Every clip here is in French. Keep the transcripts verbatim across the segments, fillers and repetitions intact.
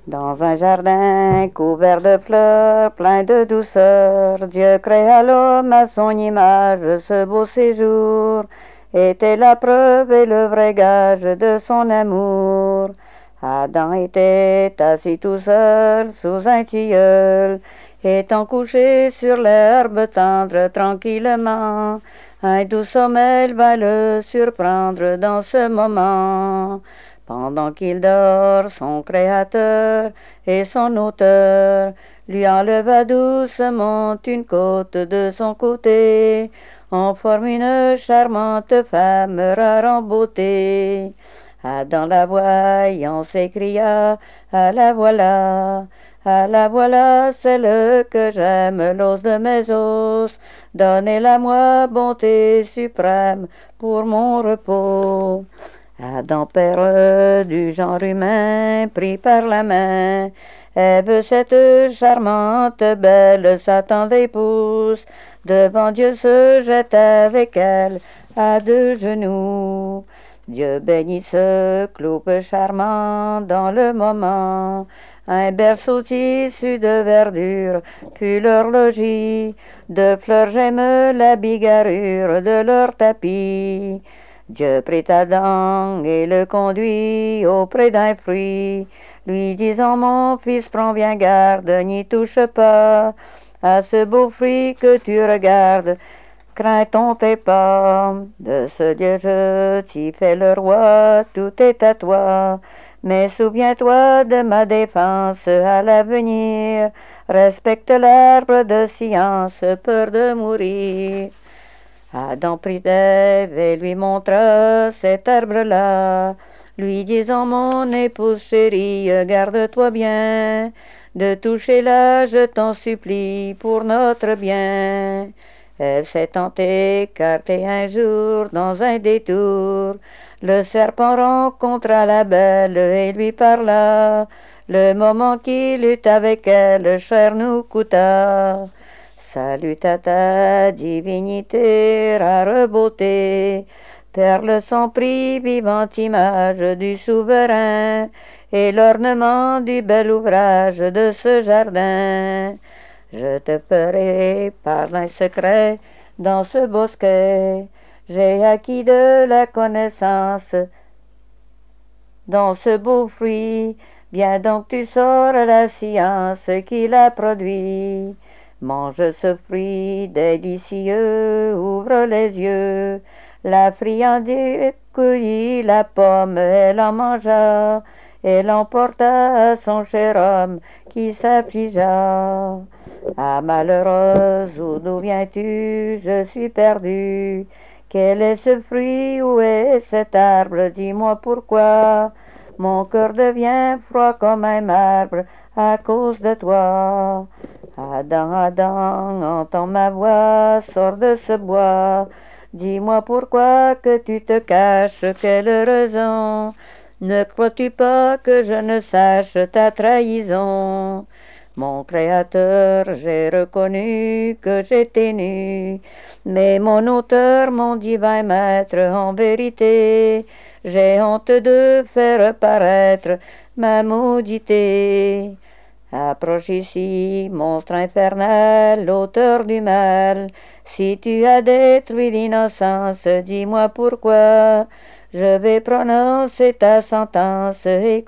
Dans un jardin couvert de fleurs, plein de douceur, Dieu créa l'homme à son image. Ce beau séjour était la preuve et le vrai gage de son amour. Adam était assis tout seul sous un tilleul, étant couché sur l'herbe tendre tranquillement. Un doux sommeil va le surprendre dans ce moment. Pendant qu'il dort, son Créateur et son Auteur lui enleva doucement une côte de son côté, en forme une charmante femme rare en beauté. Adam la voyant s'écria, ah la voilà, ah la voilà, celle que j'aime, l'os de mes os, donnez-la-moi, bonté suprême, pour mon repos. Adam, père du genre humain, pris par la main, Ève, cette charmante belle, Satan d'épouse, devant Dieu se jette avec elle à deux genoux. Dieu bénit ce couple charmant dans le moment, un berceau tissu de verdure, puis leur logis, de fleurs j'aime la bigarrure de leur tapis. Dieu prit Adam et le conduit auprès d'un fruit, lui disant, mon fils, prends bien garde, n'y touche pas à ce beau fruit que tu regardes, crains-t-on tes pas. De ce Dieu je t'y fais le roi, tout est à toi, mais souviens-toi de ma défense à l'avenir, respecte l'arbre de science, peur de mourir. Adam prit Ève et lui montra cet arbre-là, lui disant, mon épouse chérie, garde-toi bien de toucher là, je t'en supplie, pour notre bien. Elle s'est écartée un jour dans un détour, le serpent rencontra la belle et lui parla, le moment qu'il eut avec elle, cher nous coûta. Salut à ta divinité, rare beauté, perle sans prix, vivante image du souverain, et l'ornement du bel ouvrage de ce jardin. Je te ferai part d'un secret dans ce bosquet, j'ai acquis de la connaissance dans ce beau fruit, viens donc tu sors la science qui l'a produit. Mange ce fruit délicieux, ouvre les yeux. La friandise cueillit la pomme, elle en mangea, elle emporta son cher homme qui s'affligea. Ah malheureuse, d'où viens-tu? Je suis perdue. Quel est ce fruit? Où est cet arbre? Dis-moi pourquoi. Mon cœur devient froid comme un marbre à cause de toi. Adam, Adam, entends ma voix, sors de ce bois. Dis-moi pourquoi que tu te caches, quelle raison? Ne crois-tu pas que je ne sache ta trahison? Mon Créateur, j'ai reconnu que j'étais nu, mais mon Auteur, mon divin Maître, en vérité, j'ai honte de faire paraître ma maudité. Approche ici, monstre infernal, auteur du mal, si tu as détruit l'innocence, dis-moi pourquoi, je vais prononcer ta sentence,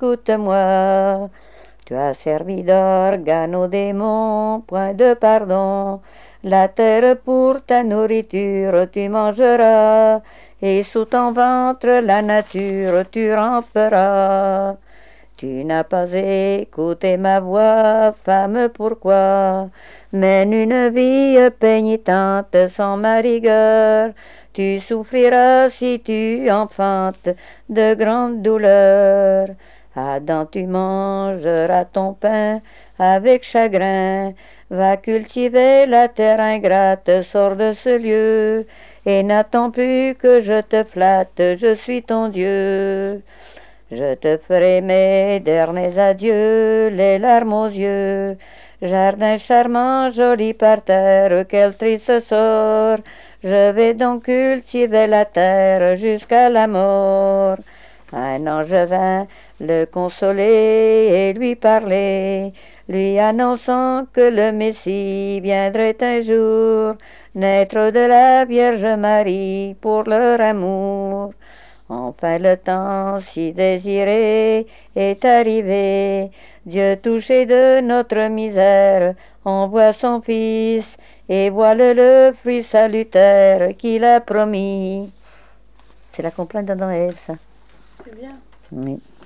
écoute-moi. Tu as servi d'organe aux démons, point de pardon, la terre pour ta nourriture tu mangeras, et sous ton ventre la nature tu ramperas. Tu n'as pas écouté ma voix, femme, pourquoi? Mène une vie pénitente sans ma rigueur. Tu souffriras si tu enfantes de grandes douleurs. Adam, tu mangeras ton pain avec chagrin. Va cultiver la terre ingrate, sors de ce lieu, et n'attends plus que je te flatte, je suis ton Dieu. Je te ferai mes derniers adieux, les larmes aux yeux. Jardin charmant, joli parterre, quel triste sort. Je vais donc cultiver la terre jusqu'à la mort. Un ange vint le consoler et lui parler, lui annonçant que le Messie viendrait un jour naître de la Vierge Marie pour leur amour. Enfin le temps si désiré est arrivé, Dieu touché de notre misère envoie son Fils, et voilà le fruit salutaire qu'il a promis. C'est la complainte d'Adam et Ève, ça. C'est bien. Oui.